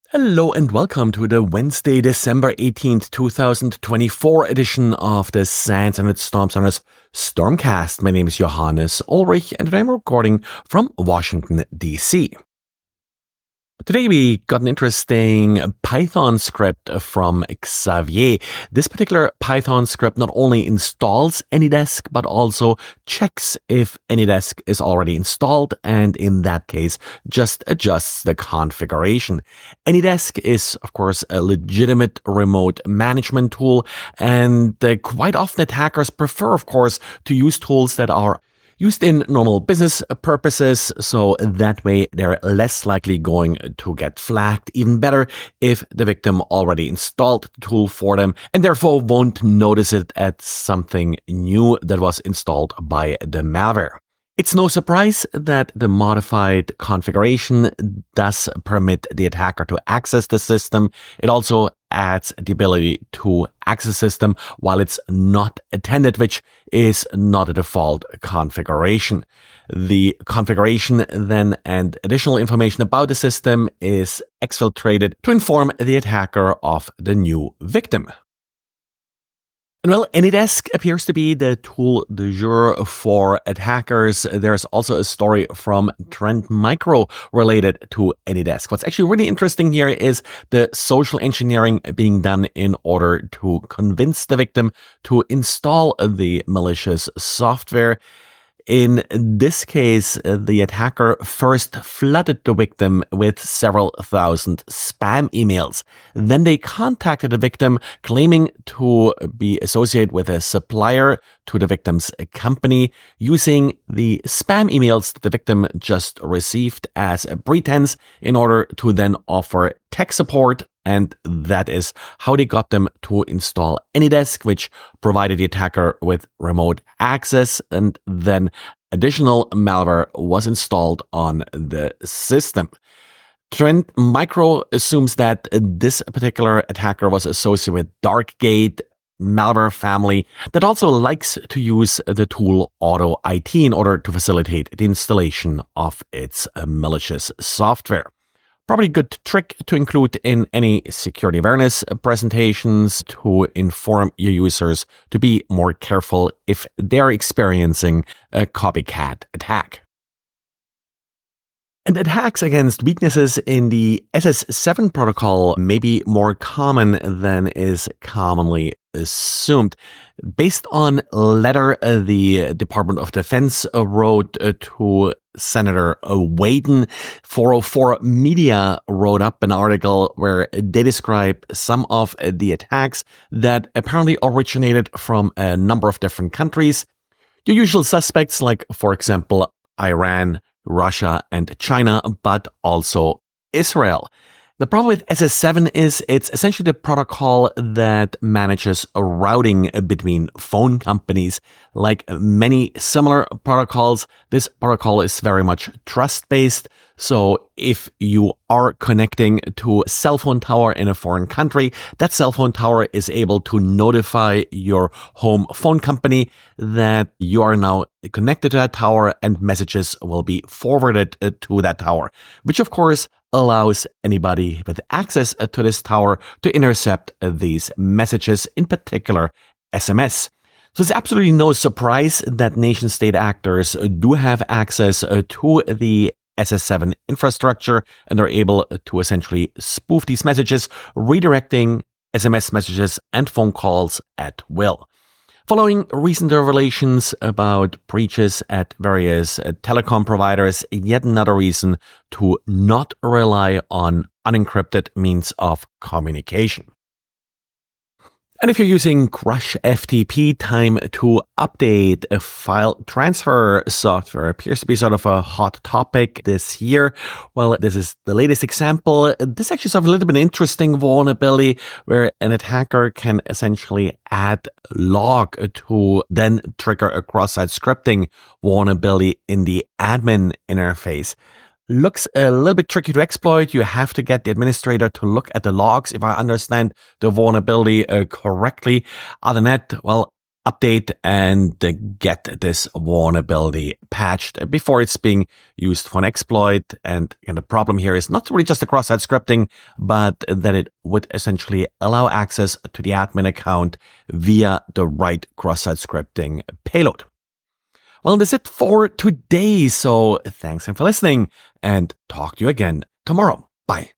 Hello and welcome to the Wednesday, December 18th, 2024 edition of the SANS and Storm Center's Stormcast. My name is Johannes Ulrich and I'm recording from Washington, D.C. Today we got an interesting Python script from Xavier. This particular Python script not only installs AnyDesk, but also checks if AnyDesk is already installed, and in that case, just adjusts the configuration. AnyDesk is, of course, a legitimate remote management tool, and quite often attackers prefer, of course, to use tools that are used in normal business purposes, so that way they're less likely going to get flagged. Even better if the victim already installed the tool for them and therefore won't notice it as something new that was installed by the malware. It's no surprise that the modified configuration does permit the attacker to access the system. It also adds the ability to access the system while it's not attended, which is not a default configuration. The configuration then and additional information about the system is exfiltrated to inform the attacker of the new victim. Well, AnyDesk appears to be the tool du jour for attackers. There's also a story from Trend Micro related to AnyDesk. What's actually really interesting here is the social engineering being done in order to convince the victim to install the malicious software. In this case, the attacker first flooded the victim with several thousand spam emails. Then they contacted the victim claiming to be associated with a supplier to the victim's company, using the spam emails that the victim just received as a pretense in order to then offer tech support. And that is how they got them to install AnyDesk, which provided the attacker with remote access, and then additional malware was installed on the system. Trend Micro assumes that this particular attacker was associated with Darkgate malware family that also likes to use the tool AutoIT in order to facilitate the installation of its malicious software. Probably a good trick to include in any security awareness presentations to inform your users to be more careful if they're experiencing a copycat attack. And attacks against weaknesses in the SS7 protocol may be more common than is commonly assumed. Based on a letter the Department of Defense wrote to Senator Wyden, 404 Media wrote up an article where they describe some of the attacks that apparently originated from a number of different countries. Your usual suspects, like, for example, Iran, Russia, and China, but also Israel. The problem with SS7 is it's essentially the protocol that manages a routing between phone companies. Like many similar protocols, this protocol is very much trust-based. So if you are connecting to a cell phone tower in a foreign country, that cell phone tower is able to notify your home phone company that you are now connected to that tower, and messages will be forwarded to that tower, which of course allows anybody with access to this tower to intercept these messages, in particular SMS. So it's absolutely no surprise that nation-state actors do have access to the SS7 infrastructure, and they're able to essentially spoof these messages, redirecting SMS messages and phone calls at will. Following recent revelations about breaches at various telecom providers, yet another reason to not rely on unencrypted means of communication. And if you're using Crush FTP, time to update a file transfer software appears to be sort of a hot topic this year. Well, this is the latest example. This actually is a little bit interesting vulnerability where an attacker can essentially add log to then trigger a cross-site scripting vulnerability in the admin interface. Looks a little bit tricky to exploit. You have to get the administrator to look at the logs, if I understand the vulnerability correctly. Other than that, well, update and get this vulnerability patched before it's being used for an exploit. And the problem here is not really just the cross-site scripting, but that it would essentially allow access to the admin account via the right cross-site scripting payload. Well, that's it for today. So thanks for listening, and talk to you again tomorrow. Bye.